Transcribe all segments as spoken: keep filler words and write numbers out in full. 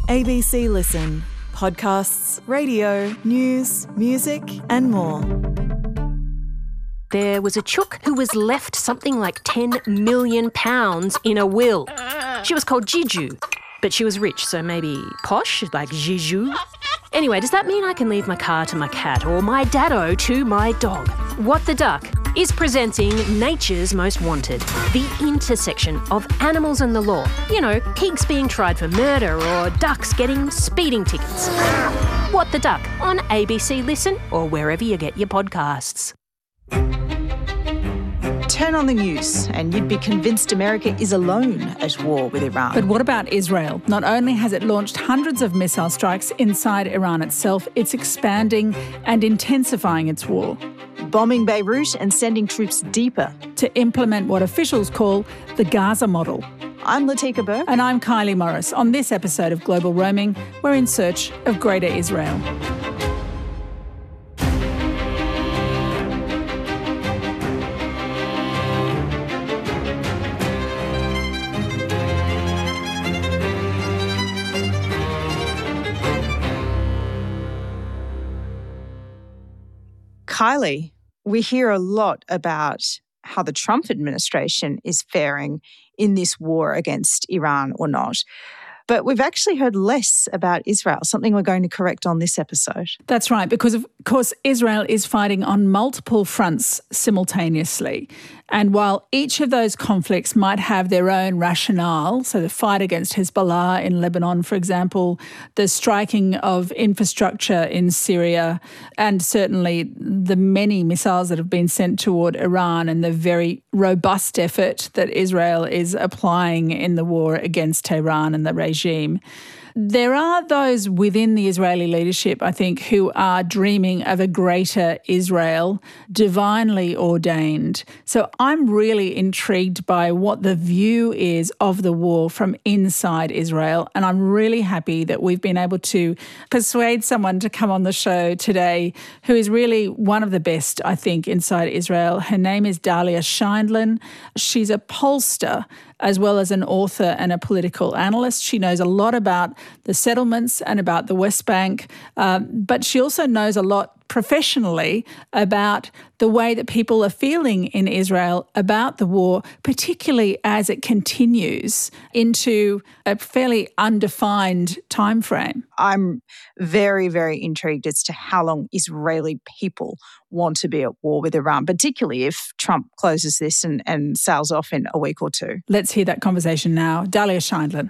A B C Listen. Podcasts, radio, news, music and more. There was a chook who was left something like ten million pounds in a will. She was called Jiju, but she was rich, so maybe posh, like Jiju. Anyway, does that mean I can leave my car to my cat or my daddo to my dog? What the Duck is presenting Nature's Most Wanted, the intersection of animals and the law. You know, pigs being tried for murder or ducks getting speeding tickets. What the Duck on A B C Listen or wherever you get your podcasts. Turn on the news and you'd be convinced America is alone at war with Iran. But what about Israel? Not only has it launched hundreds of missile strikes inside Iran itself, it's expanding and intensifying its war. Bombing Beirut and sending troops deeper. To implement what officials call the Gaza model. I'm Latika Burke. And I'm Kylie Morris. On this episode of Global Roaming, we're in search of Greater Israel. Kylie, we hear a lot about how the Trump administration is faring in this war against Iran or not. But we've actually heard less about Israel, something we're going to correct on this episode. That's right, because of course Israel is fighting on multiple fronts simultaneously. And while each of those conflicts might have their own rationale, so the fight against Hezbollah in Lebanon, for example, the striking of infrastructure in Syria, and certainly the many missiles that have been sent toward Iran and the very robust effort that Israel is applying in the war against Tehran and the regime, there are those within the Israeli leadership, I think, who are dreaming of a greater Israel, divinely ordained. So I'm really intrigued by what the view is of the war from inside Israel. And I'm really happy that we've been able to persuade someone to come on the show today who is really one of the best, I think, inside Israel. Her name is Dalia Scheindlin. She's a pollster as well as an author and a political analyst. She knows a lot about the settlements and about the West Bank, um, but she also knows a lot professionally about the way that people are feeling in Israel about the war, particularly as it continues into a fairly undefined time frame. I'm very, very intrigued as to how long Israeli people want to be at war with Iran, particularly if Trump closes this and, and sails off in a week or two. Let's hear that conversation now. Dalia Scheindlin.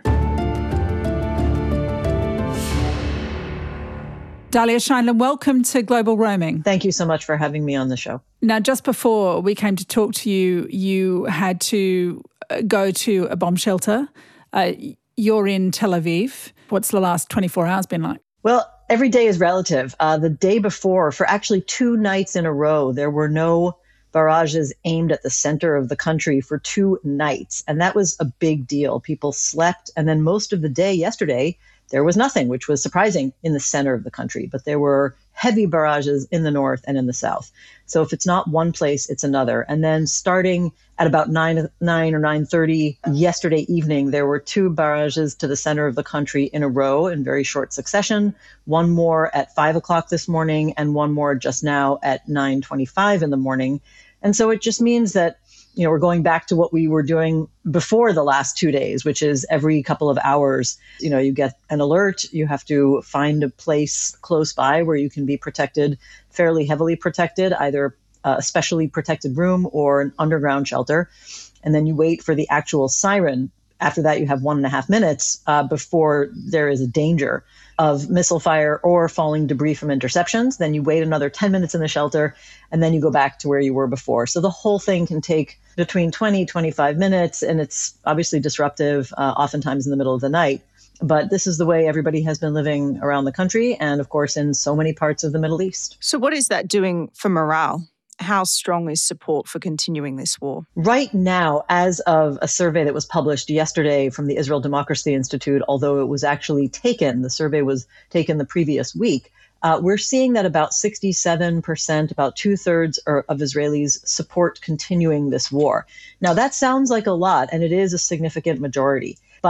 Dalia Scheindlin, welcome to Global Roaming. Thank you so much for having me on the show. Now, just before we came to talk to you, you had to go to a bomb shelter. Uh, you're in Tel Aviv. What's the last twenty-four hours been like? Well, every day is relative. Uh, the day before, for actually two nights in a row, there were no barrages aimed at the center of the country for two nights. And that was a big deal. People slept. And then most of the day yesterday, there was nothing, which was surprising in the center of the country. But there were heavy barrages in the north and in the south. So if it's not one place, it's another. And then starting at about nine, nine or nine thirty yesterday evening, there were two barrages to the center of the country in a row in very short succession. One more at five o'clock this morning and one more just now at nine twenty-five in the morning. And so it just means that, you know, we're going back to what we were doing before the last two days, which is every couple of hours, you know, you get an alert, you have to find a place close by where you can be protected, fairly heavily protected, either a specially protected room or an underground shelter. And then you wait for the actual siren. After that, you have one and a half minutes uh, before there is a danger of missile fire or falling debris from interceptions. Then you wait another ten minutes in the shelter, and then you go back to where you were before. So the whole thing can take between twenty, twenty-five minutes, and it's obviously disruptive, uh, oftentimes in the middle of the night. But this is the way everybody has been living around the country and, of course, in so many parts of the Middle East. So what is that doing for morale? How strong is support for continuing this war? Right now, as of a survey that was published yesterday from the Israel Democracy Institute, although it was actually taken, the survey was taken the previous week, uh, we're seeing that about sixty-seven percent, about two-thirds of Israelis support continuing this war. Now, that sounds like a lot, and it is a significant majority. But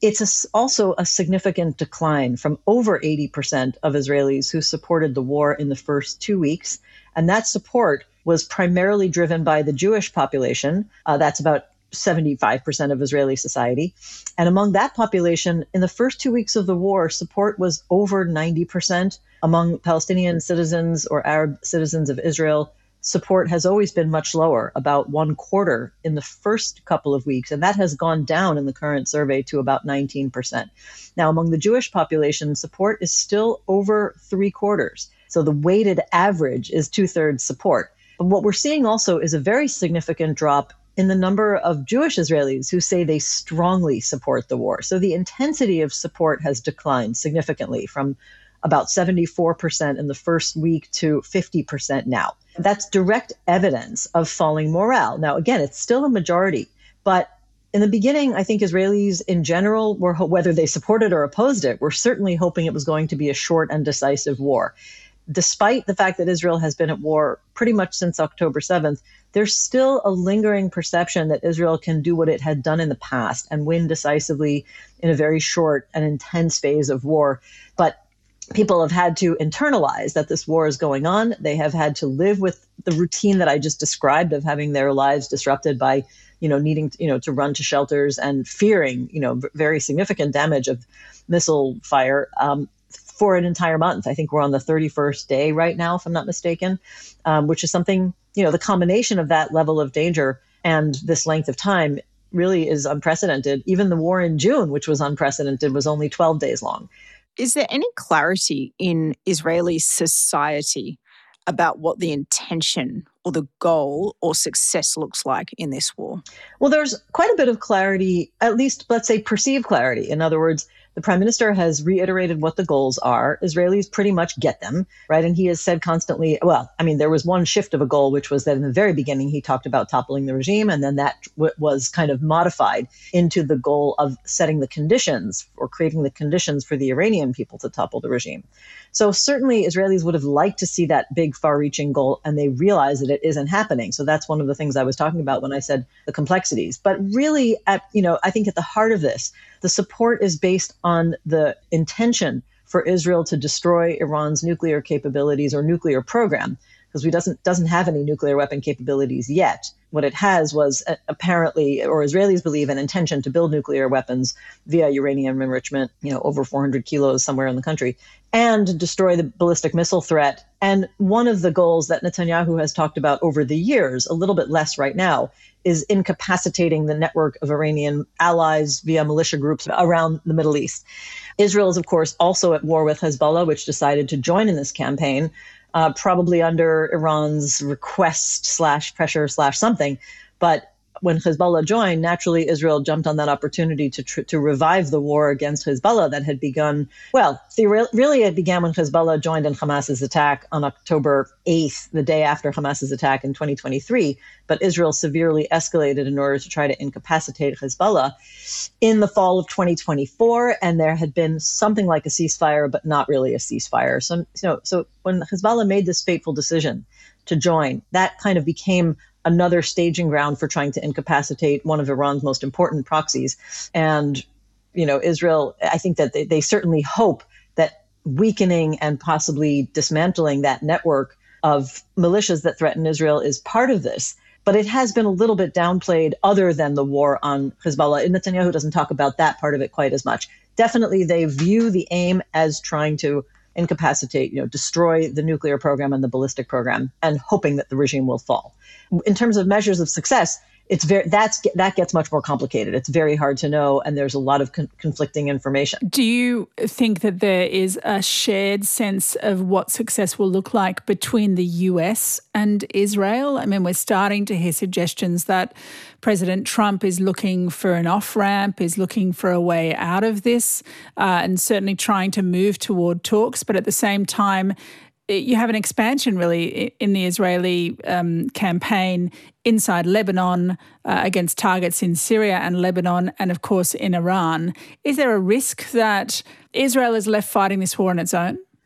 it's a, also a significant decline from over eighty percent of Israelis who supported the war in the first two weeks. And that support was primarily driven by the Jewish population. Uh, that's about seventy-five percent of Israeli society. And among that population, in the first two weeks of the war, support was over ninety percent. Among Palestinian citizens or Arab citizens of Israel, support has always been much lower, about one quarter in the first couple of weeks. And that has gone down in the current survey to about nineteen percent. Now, among the Jewish population, support is still over three quarters. So the weighted average is two-thirds support. But what we're seeing also is a very significant drop in the number of Jewish Israelis who say they strongly support the war. So the intensity of support has declined significantly from about seventy-four percent in the first week to fifty percent now. That's direct evidence of falling morale. Now, again, it's still a majority, but in the beginning, I think Israelis in general, were, whether they supported or opposed it, were certainly hoping it was going to be a short and decisive war. Despite the fact that Israel has been at war pretty much since October seventh, there's still a lingering perception that Israel can do what it had done in the past and win decisively in a very short and intense phase of war. But people have had to internalize that this war is going on. They have had to live with the routine that I just described of having their lives disrupted by, you know, needing, you know, to run to shelters and fearing, you know, very significant damage of missile fire. Um, for an entire month. I think we're on the thirty-first day right now, if I'm not mistaken, um, which is something, you know, the combination of that level of danger and this length of time really is unprecedented. Even the war in June, which was unprecedented, was only twelve days long. Is there any clarity in Israeli society about what the intention or the goal or success looks like in this war? Well, there's quite a bit of clarity, at least, let's say, perceived clarity. In other words, the prime minister has reiterated what the goals are. Israelis pretty much get them, right? And he has said constantly, well, I mean, there was one shift of a goal, which was that in the very beginning, he talked about toppling the regime. And then that w- was kind of modified into the goal of setting the conditions or creating the conditions for the Iranian people to topple the regime. So certainly Israelis would have liked to see that big far-reaching goal, and they realize that it isn't happening. So that's one of the things I was talking about when I said the complexities. But really, at, you know, I think at the heart of this, the support is based on the intention for Israel to destroy Iran's nuclear capabilities or nuclear program, because we doesn't doesn't have any nuclear weapon capabilities yet. What it has was uh, apparently, or Israelis believe, an intention to build nuclear weapons via uranium enrichment, you know, over four hundred kilos somewhere in the country, and destroy the ballistic missile threat. And one of the goals that Netanyahu has talked about over the years, a little bit less right now, is incapacitating the network of Iranian allies via militia groups around the Middle East. Israel is, of course, also at war with Hezbollah, which decided to join in this campaign, uh, probably under Iran's request slash pressure slash something. But when Hezbollah joined, naturally, Israel jumped on that opportunity to tr- to revive the war against Hezbollah that had begun. Well, the, really, it began when Hezbollah joined in Hamas's attack on October eighth, the day after Hamas's attack in twenty twenty-three. But Israel severely escalated in order to try to incapacitate Hezbollah in the fall of twenty twenty-four. And there had been something like a ceasefire, but not really a ceasefire. So, you know, so when Hezbollah made this fateful decision to join, that kind of became another staging ground for trying to incapacitate one of Iran's most important proxies. And, you know, Israel, I think that they, they certainly hope that weakening and possibly dismantling that network of militias that threaten Israel is part of this. But it has been a little bit downplayed other than the war on Hezbollah. And Netanyahu doesn't talk about that part of it quite as much. Definitely, they view the aim as trying to incapacitate, you know, destroy the nuclear program and the ballistic program, and hoping that the regime will fall. In terms of measures of success, it's very that's that gets much more complicated. It's very hard to know, and there's a lot of con- conflicting information. Do you think that there is a shared sense of what success will look like between the U S and Israel? I mean, we're starting to hear suggestions that President Trump is looking for an off-ramp, is looking for a way out of this, uh, and certainly trying to move toward talks. But at the same time, you have an expansion really in the Israeli um, campaign inside Lebanon uh, against targets in Syria and Lebanon and, of course, in Iran. Is there a risk that Israel is left fighting this war on its own?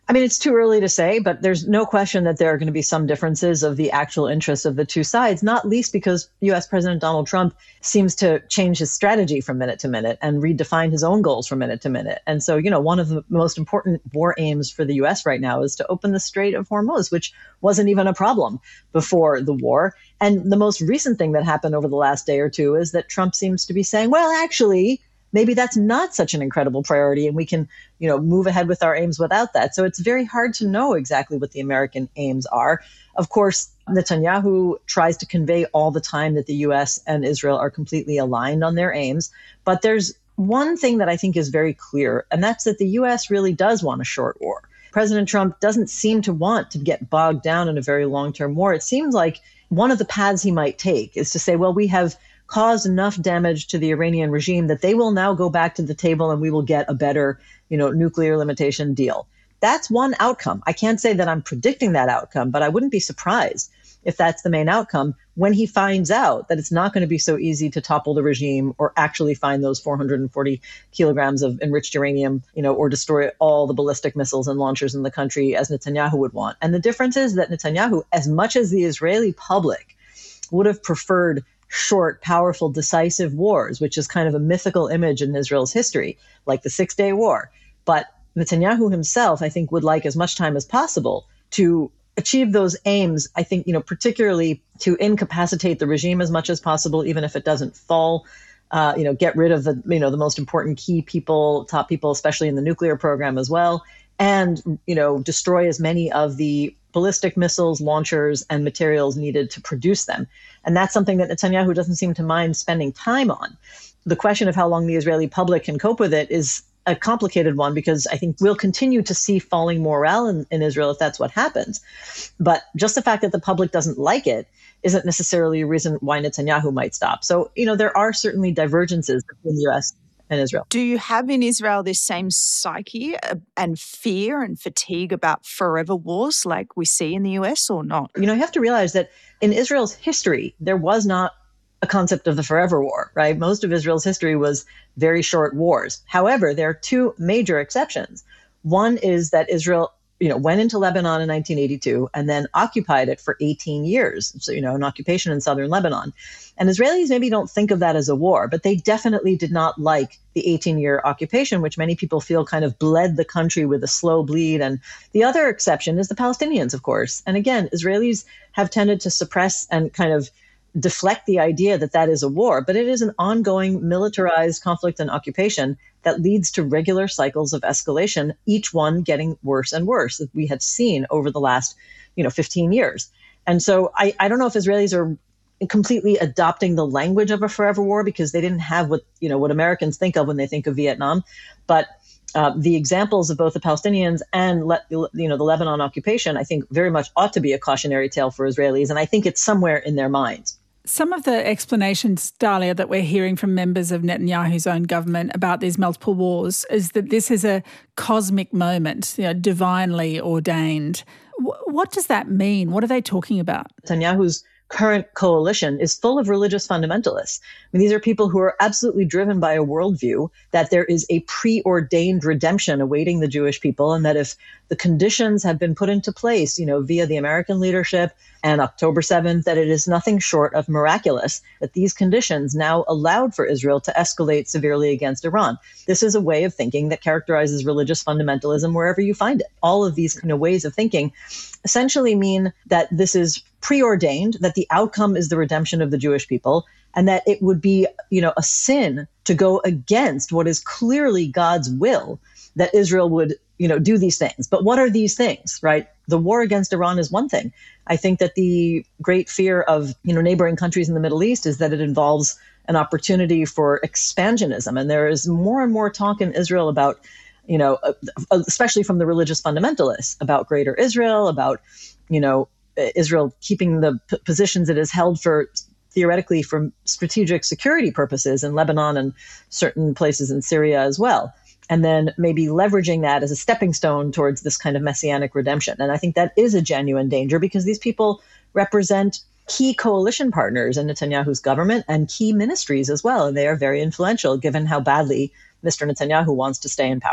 I mean, it's too early to say, but there's no question that there are going to be some differences of the actual interests of the two sides, not least because U S President Donald Trump seems to change his strategy from minute to minute and redefine his own goals from minute to minute. And so, you know, one of the most important war aims for the U S right now is to open the Strait of Hormuz, which wasn't even a problem before the war. And the most recent thing that happened over the last day or two is that Trump seems to be saying, well, actually, maybe that's not such an incredible priority and we can, you know, move ahead with our aims without that. So it's very hard to know exactly what the American aims are. Of course, Netanyahu tries to convey all the time that the U S and Israel are completely aligned on their aims. But there's one thing that I think is very clear, and that's that the U S really does want a short war. President Trump doesn't seem to want to get bogged down in a very long-term war. It seems like one of the paths he might take is to say, well, we have caused enough damage to the Iranian regime that they will now go back to the table and we will get a better, you know, nuclear limitation deal. That's one outcome. I can't say that I'm predicting that outcome, but I wouldn't be surprised if that's the main outcome when he finds out that it's not going to be so easy to topple the regime or actually find those four hundred forty kilograms of enriched uranium, you know, or destroy all the ballistic missiles and launchers in the country as Netanyahu would want. And the difference is that Netanyahu, as much as the Israeli public would have preferred short, powerful, decisive wars, which is kind of a mythical image in Israel's history, like the Six-Day War. But Netanyahu himself, I think, would like as much time as possible to achieve those aims, I think, you know, particularly to incapacitate the regime as much as possible, even if it doesn't fall, uh, you know, get rid of the, you know, the most important key people, top people, especially in the nuclear program as well, and, you know, destroy as many of the ballistic missiles, launchers, and materials needed to produce them. And that's something that Netanyahu doesn't seem to mind spending time on. The question of how long the Israeli public can cope with it is a complicated one, because I think we'll continue to see falling morale in, in Israel if that's what happens. But just the fact that the public doesn't like it isn't necessarily a reason why Netanyahu might stop. So, you know, there are certainly divergences between the U S and Israel. Do you have in Israel this same psyche and fear and fatigue about forever wars like we see in the U S or not? You know, you have to realize that in Israel's history, there was not a concept of the forever war, right? Most of Israel's history was very short wars. However, there are two major exceptions. One is that Israel, you know, went into Lebanon in nineteen eighty-two and then occupied it for eighteen years. So, you know, an occupation in southern Lebanon. And Israelis maybe don't think of that as a war, but they definitely did not like the eighteen-year occupation, which many people feel kind of bled the country with a slow bleed. And the other exception is the Palestinians, of course. And again, Israelis have tended to suppress and kind of deflect the idea that that is a war, but it is an ongoing militarized conflict and occupation that leads to regular cycles of escalation, each one getting worse and worse, that we have seen over the last, you know, fifteen years. And so I, I don't know if Israelis are completely adopting the language of a forever war because they didn't have what, you know, what Americans think of when they think of Vietnam. But uh, the examples of both the Palestinians and, le- you know, the Lebanon occupation, I think very much ought to be a cautionary tale for Israelis. And I think it's somewhere in their minds. Some of the explanations, Dalia, that we're hearing from members of Netanyahu's own government about these multiple wars is that this is a cosmic moment, you know, divinely ordained. W- what does that mean? What are they talking about? Netanyahu's current coalition is full of religious fundamentalists. I mean, these are people who are absolutely driven by a worldview that there is a preordained redemption awaiting the Jewish people, and that if the conditions have been put into place, you know, via the American leadership and October seventh, that it is nothing short of miraculous that these conditions now allowed for Israel to escalate severely against Iran. This is a way of thinking that characterizes religious fundamentalism wherever you find it. All of these kind of ways of thinking essentially mean that this is preordained, that the outcome is the redemption of the Jewish people, and that it would be, you know, a sin to go against what is clearly God's will, that Israel would, you know, do these things. But what are these things, right? The war against Iran is one thing. I think that the great fear of, you know, neighboring countries in the Middle East is that it involves an opportunity for expansionism. And there is more and more talk in Israel about, you know, especially from the religious fundamentalists, about greater Israel, about, you know, Israel keeping the p- positions it has held for theoretically for strategic security purposes in Lebanon and certain places in Syria as well. And then maybe leveraging that as a stepping stone towards this kind of messianic redemption. And I think that is a genuine danger because these people represent key coalition partners in Netanyahu's government and key ministries as well. And they are very influential given how badly Mister Netanyahu wants to stay in power.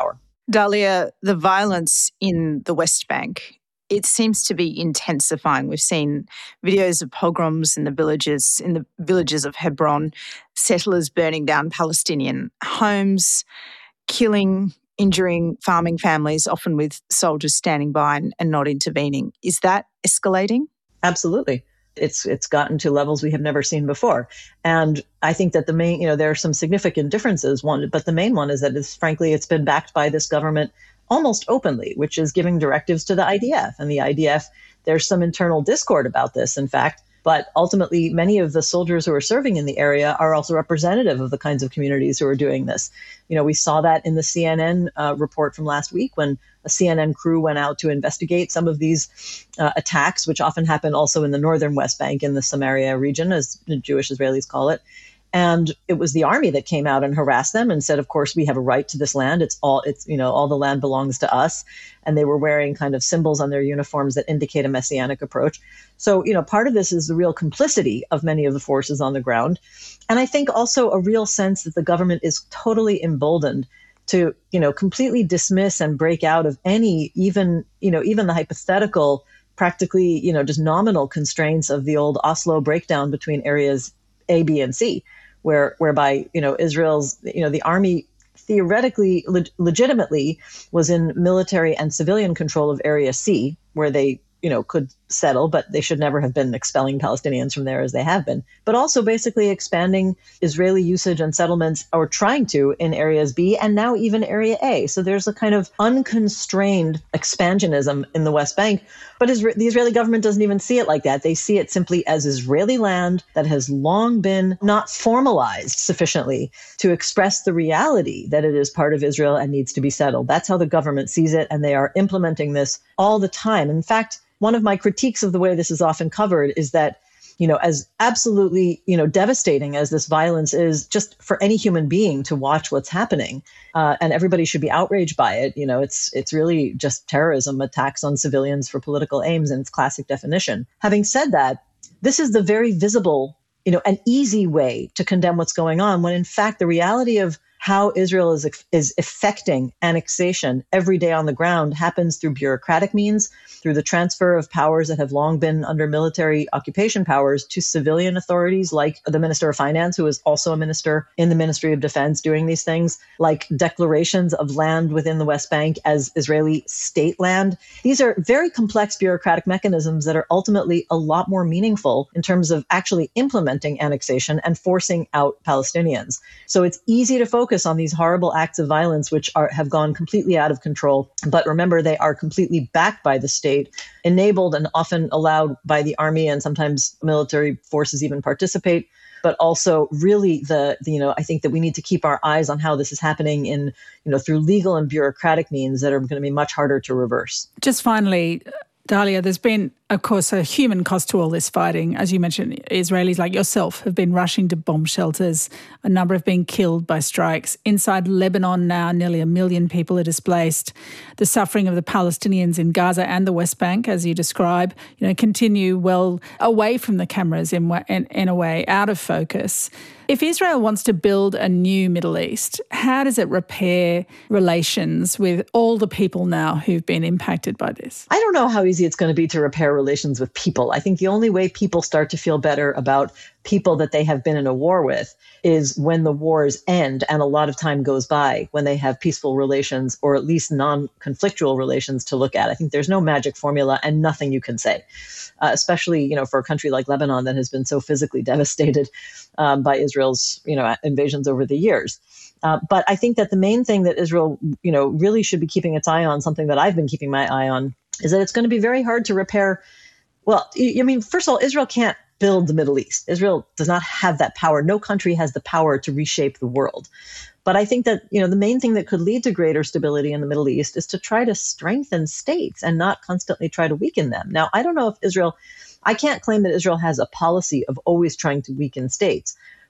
Dahlia, the violence in the West Bank, it seems to be intensifying. We've seen videos of pogroms in the villages, in the villages of Hebron, settlers burning down Palestinian homes, killing, injuring farming families, often with soldiers standing by and, and not intervening. Is that escalating? Absolutely. It's it's gotten to levels we have never seen before. And I think that the main, you know, there are some significant differences. One, but the main one is that it's frankly, it's been backed by this government almost openly, which is giving directives to the I D F. And the I D F, there's some internal discord about this, in fact. But ultimately, many of the soldiers who are serving in the area are also representative of the kinds of communities who are doing this. You know, we saw that in the C N N uh, report from last week when a C N N crew went out to investigate some of these uh, attacks, which often happen also in the northern West Bank in the Samaria region, as the Jewish Israelis call it. And it was the army that came out and harassed them and said, of course, we have a right to this land. It's all, it's, you know, all the land belongs to us. And they were wearing kind of symbols on their uniforms that indicate a messianic approach. So, you know, part of this is the real complicity of many of the forces on the ground. And I think also a real sense that the government is totally emboldened to, you know, completely dismiss and break out of any, even, you know, even the hypothetical, practically, you know, just nominal constraints of the old Oslo breakdown between areas A, B, and C. Where, whereby, you know, Israel's, you know, the army theoretically, le- legitimately was in military and civilian control of Area C, where they, you know, could settle, but they should never have been expelling Palestinians from there as they have been. But also basically expanding Israeli usage and settlements, or trying to, in areas B and now even Area A. So there's a kind of unconstrained expansionism in the West Bank. But Isra- the Israeli government doesn't even see it like that. They see it simply as Israeli land that has long been not formalized sufficiently to express the reality that it is part of Israel and needs to be settled. That's how the government sees it, and they are implementing this all the time. In fact, one of my critiques of the way this is often covered is that, you know, as absolutely, you know, devastating as this violence is just for any human being to watch what's happening, uh, and everybody should be outraged by it. You know, it's it's really just terrorism, attacks on civilians for political aims in its classic definition. Having said that, this is the very visible, you know, an easy way to condemn what's going on, when in fact the reality of how Israel is is effecting annexation every day on the ground happens through bureaucratic means, through the transfer of powers that have long been under military occupation powers to civilian authorities, like the Minister of Finance, who is also a minister in the Ministry of Defense doing these things, like declarations of land within the West Bank as Israeli state land. These are very complex bureaucratic mechanisms that are ultimately a lot more meaningful in terms of actually implementing annexation and forcing out Palestinians. So it's easy to focus on these horrible acts of violence, which are, have gone completely out of control. But remember, they are completely backed by the state, enabled and often allowed by the army, and sometimes military forces even participate. But also really the, the, you know, I think that we need to keep our eyes on how this is happening in, you know, through legal and bureaucratic means that are going to be much harder to reverse. Just finally, Dahlia, there's been, of course, a human cost to all this fighting. As you mentioned, Israelis like yourself have been rushing to bomb shelters. A number have been killed by strikes. Inside Lebanon now, nearly a million people are displaced. The suffering of the Palestinians in Gaza and the West Bank, as you describe, you know, continue well away from the cameras in, in, in a way, out of focus. If Israel wants to build a new Middle East, how does it repair relations with all the people now who've been impacted by this? I don't know how easy it's going to be to repair relations with people. I think the only way people start to feel better about people that they have been in a war with is when the wars end and a lot of time goes by, when they have peaceful relations or at least non-conflictual relations to look at. I think there's no magic formula and nothing you can say, uh, especially, you know, for a country like Lebanon that has been so physically devastated um, by Israel's, you know, invasions over the years. Uh, but I think that the main thing that Israel, you know, really should be keeping its eye on, something that I've been keeping my eye on, is that it's going to be very hard to repair. Well, I mean, first of all, Israel can't build the Middle East. Israel does not have that power. No country has the power to reshape the world. But I think that, you know, the main thing that could lead to greater stability in the Middle East is to try to strengthen states and not constantly try to weaken them. Now, I don't know if Israel, I can't claim that Israel has a policy of always trying to weaken states.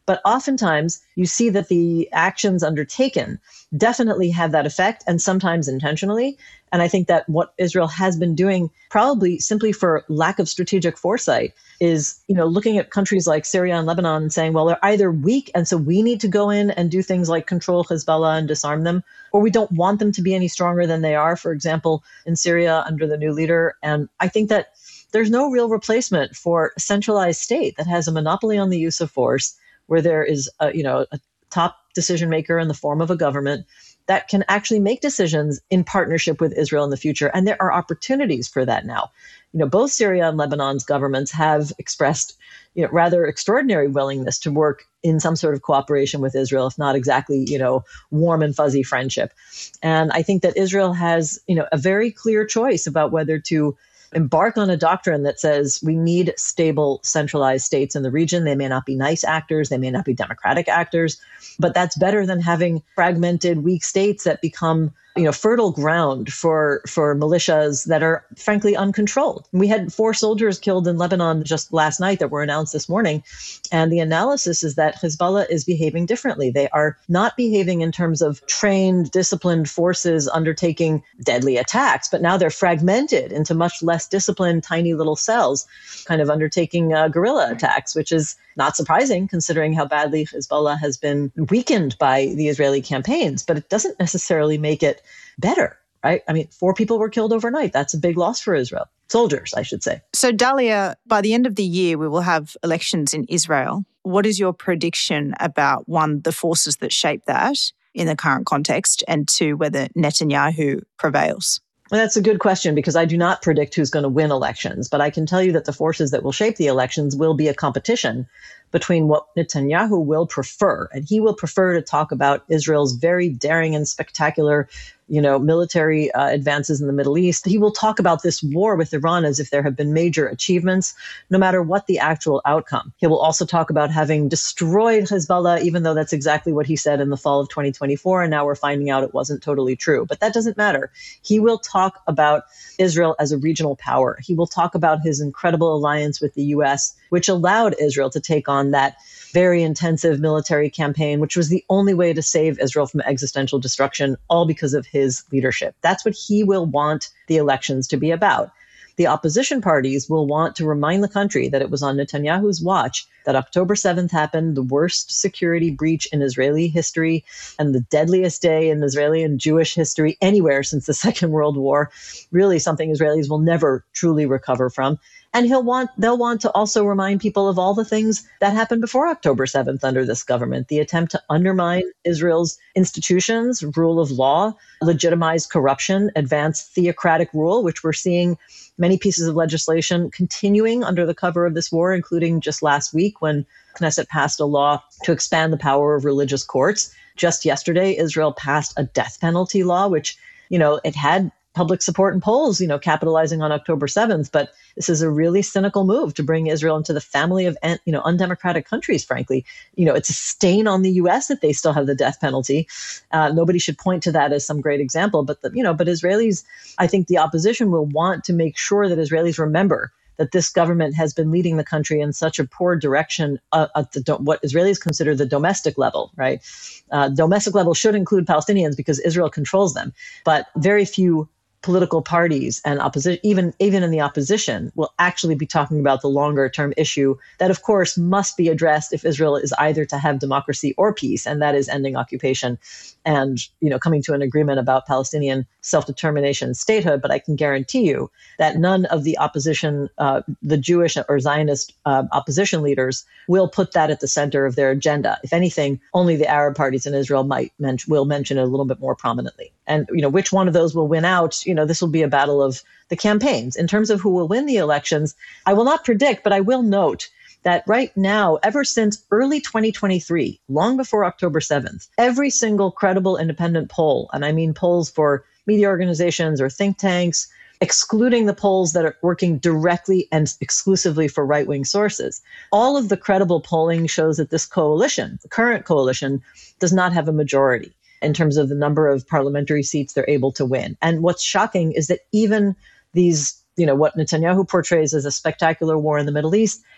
But oftentimes you see that the actions undertaken definitely have that effect, and sometimes intentionally. And I think that what Israel has been doing, probably simply for lack of strategic foresight, is, you know, looking at countries like Syria and Lebanon and saying, well, they're either weak, and so we need to go in and do things like control Hezbollah and disarm them, or we don't want them to be any stronger than they are, for example, in Syria under the new leader. And I think that there's no real replacement for a centralized state that has a monopoly on the use of force, where there is a, you know, a top decision maker in the form of a government that can actually make decisions in partnership with Israel in the future. And there are opportunities for that now. You know, both Syria and Lebanon's governments have expressed, you know, rather extraordinary willingness to work in some sort of cooperation with Israel, if not exactly, you know, warm and fuzzy friendship. And I think that Israel has, you know, a very clear choice about whether to embark on a doctrine that says we need stable, centralized states in the region. They may not be nice actors, they may not be democratic actors, but that's better than having fragmented, weak states that become, you know, fertile ground for for militias that are frankly uncontrolled. We had four soldiers killed in Lebanon just last night that were announced this morning, and the analysis is that Hezbollah is behaving differently. They are not behaving in terms of trained, disciplined forces undertaking deadly attacks, but now they're fragmented into much less disciplined, tiny little cells, kind of undertaking uh, guerrilla attacks, which is not surprising considering how badly Hezbollah has been weakened by the Israeli campaigns, but it doesn't necessarily make it better, right? I mean, four people were killed overnight. That's a big loss for Israel. Soldiers, I should say. So, Dalia, by the end of the year, we will have elections in Israel. What is your prediction about, one, the forces that shape that in the current context, and two, whether Netanyahu prevails? Well, that's a good question, because I do not predict who's going to win elections, but I can tell you that the forces that will shape the elections will be a competition between what Netanyahu will prefer. And he will prefer to talk about Israel's very daring and spectacular, you know, military uh, advances in the Middle East. He will talk about this war with Iran as if there have been major achievements, no matter what the actual outcome. He will also talk about having destroyed Hezbollah, even though that's exactly what he said in the fall of twenty twenty-four. And now we're finding out it wasn't totally true. But that doesn't matter. He will talk about Israel as a regional power. He will talk about his incredible alliance with the U S, which allowed Israel to take on that very intensive military campaign, which was the only way to save Israel from existential destruction, all because of his leadership. That's what he will want the elections to be about. The opposition parties will want to remind the country that it was on Netanyahu's watch that October seventh happened, the worst security breach in Israeli history and the deadliest day in Israeli and Jewish history anywhere since the Second World War, really something Israelis will never truly recover from. And he'll want, they'll want to also remind people of all the things that happened before October seventh under this government, the attempt to undermine Israel's institutions, rule of law, legitimize corruption, advance theocratic rule, which we're seeing many pieces of legislation continuing under the cover of this war, including just last week when Knesset passed a law to expand the power of religious courts. Just yesterday, Israel passed a death penalty law, which, you know, it had public support in polls, you know, capitalizing on October seventh. But this is a really cynical move to bring Israel into the family of, you know, undemocratic countries, frankly. You know, it's a stain on the U S that they still have the death penalty. Uh, nobody should point to that as some great example. But, the, you know, but Israelis, I think the opposition will want to make sure that Israelis remember that this government has been leading the country in such a poor direction uh, at the, what Israelis consider the domestic level, right? Uh, domestic level should include Palestinians because Israel controls them, but very few political parties and opposition, even even in the opposition, will actually be talking about the longer term issue that, of course, must be addressed if Israel is either to have democracy or peace, and that is ending occupation and, you know, coming to an agreement about Palestinian self-determination and statehood. But I can guarantee you that none of the opposition, uh, the Jewish or Zionist uh, opposition leaders, will put that at the center of their agenda. If anything, only the Arab parties in Israel might men- will mention it a little bit more prominently. And, you know, which one of those will win out? You know, this will be a battle of the campaigns. In terms of who will win the elections, I will not predict, but I will note that right now, ever since early twenty twenty-three, long before October seventh, every single credible independent poll, and I mean polls for media organizations or think tanks, excluding the polls that are working directly and exclusively for right-wing sources, all of the credible polling shows that this coalition, the current coalition, does not have a majority in terms of the number of parliamentary seats they're able to win. And what's shocking is that even these, you know, what Netanyahu portrays as a spectacular war in the Middle East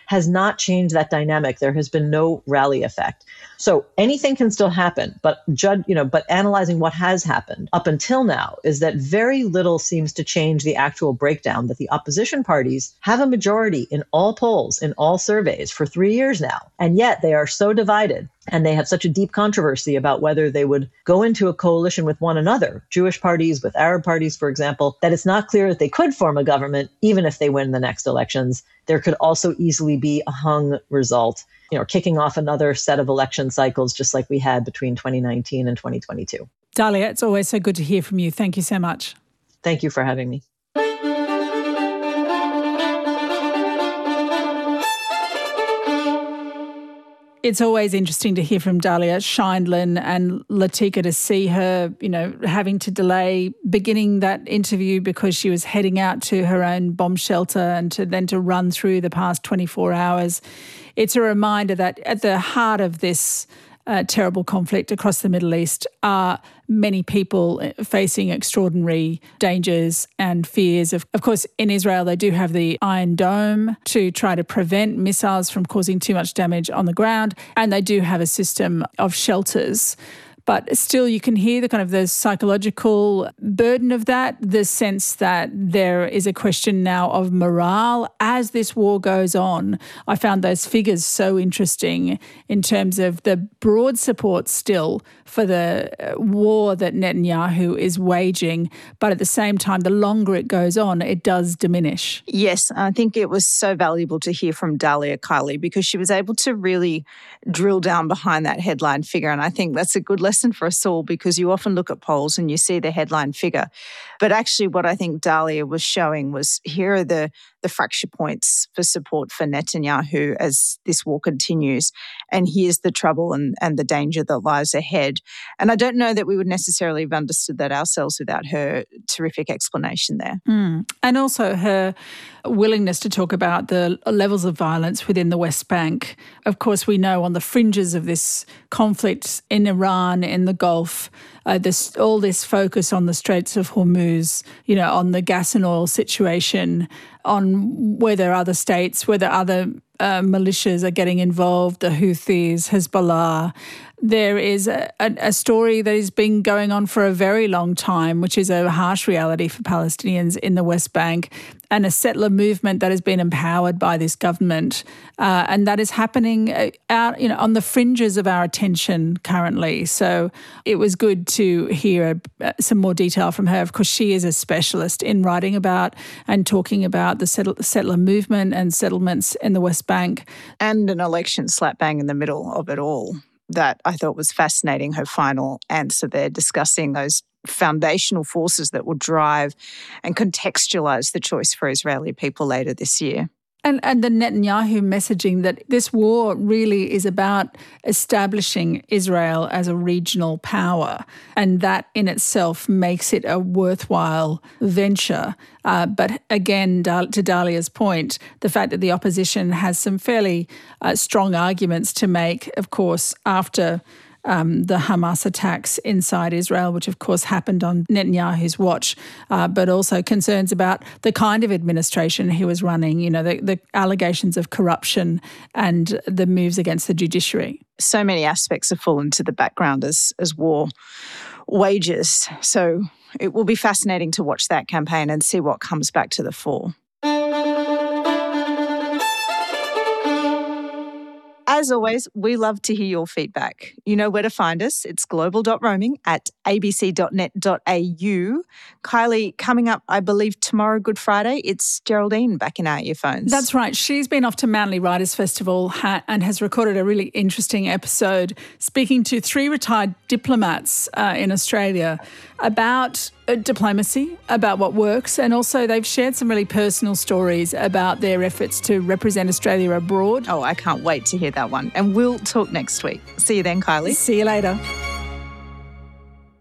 has not changed that dynamic. There has been no rally effect. So anything can still happen, but judge, you know, but analyzing what has happened up until now is that very little seems to change the actual breakdown that the opposition parties have a majority in all polls, in all surveys for three years now. And yet they are so divided and they have such a deep controversy about whether they would go into a coalition with one another, Jewish parties with Arab parties, for example, that it's not clear that they could form a government, even if they win the next elections. There could also easily be a hung result, you know, kicking off another set of election cycles, just like we had between twenty nineteen and twenty twenty-two. Dalia, it's always so good to hear from you. Thank you so much. Thank you for having me. It's always interesting to hear from Dalia Scheindlin and Latika, to see her, you know, having to delay beginning that interview because she was heading out to her own bomb shelter and to then to run through the past twenty-four hours. It's a reminder that at the heart of this uh, terrible conflict across the Middle East are many people facing extraordinary dangers and fears. Of, of course, in Israel, they do have the Iron Dome to try to prevent missiles from causing too much damage on the ground, and they do have a system of shelters. But still, you can hear the kind of the psychological burden of that, the sense that there is a question now of morale as this war goes on. I found those figures so interesting in terms of the broad support still for the war that Netanyahu is waging, but at the same time, the longer it goes on, it does diminish. Yes, I think it was so valuable to hear from Dalia, Kylie, because she was able to really drill down behind that headline figure. And I think that's a good lesson for us all, because you often look at polls and you see the headline figure. But actually what I think Dalia was showing was here are the, the fracture points for support for Netanyahu as this war continues. And here's the trouble and, and the danger that lies ahead. And I don't know that we would necessarily have understood that ourselves without her terrific explanation there. Mm. And also her willingness to talk about the levels of violence within the West Bank. Of course, we know on the fringes of this conflict in Iran, in the Gulf, uh, this all this focus on the Straits of Hormuz, you know, on the gas and oil situation, on whether other states, whether other uh, militias are getting involved, the Houthis, Hezbollah. There is a, a, a story that has been going on for a very long time, which is a harsh reality for Palestinians in the West Bank, and a settler movement that has been empowered by this government, uh, and that is happening out, you know, on the fringes of our attention currently. So it was good to hear uh, some more detail from her. Of course, she is a specialist in writing about and talking about the settler movement and settlements in the West Bank, and an election slap bang in the middle of it all. That I thought was fascinating, her final answer there, discussing those foundational forces that will drive and contextualise the choice for Israeli people later this year. And and the Netanyahu messaging that this war really is about establishing Israel as a regional power, and that in itself makes it a worthwhile venture. Uh, but again, to Dalia's point, the fact that the opposition has some fairly uh, strong arguments to make, of course, after Um, the Hamas attacks inside Israel, which of course happened on Netanyahu's watch, uh, but also concerns about the kind of administration he was running, you know, the, the allegations of corruption and the moves against the judiciary. So many aspects have fallen to the background as, as war wages. So it will be fascinating to watch that campaign and see what comes back to the fore. As always, we love to hear your feedback. You know where to find us. It's global.roaming at abc.net.au. Kylie, coming up, I believe tomorrow, Good Friday, it's Geraldine back in our earphones. That's right. She's been off to Manly Writers Festival and has recorded a really interesting episode speaking to three retired diplomats uh, in Australia about uh, diplomacy, about what works, and also they've shared some really personal stories about their efforts to represent Australia abroad. Oh, I can't wait to hear that one. And we'll talk next week. See you then, Kylie. See you later.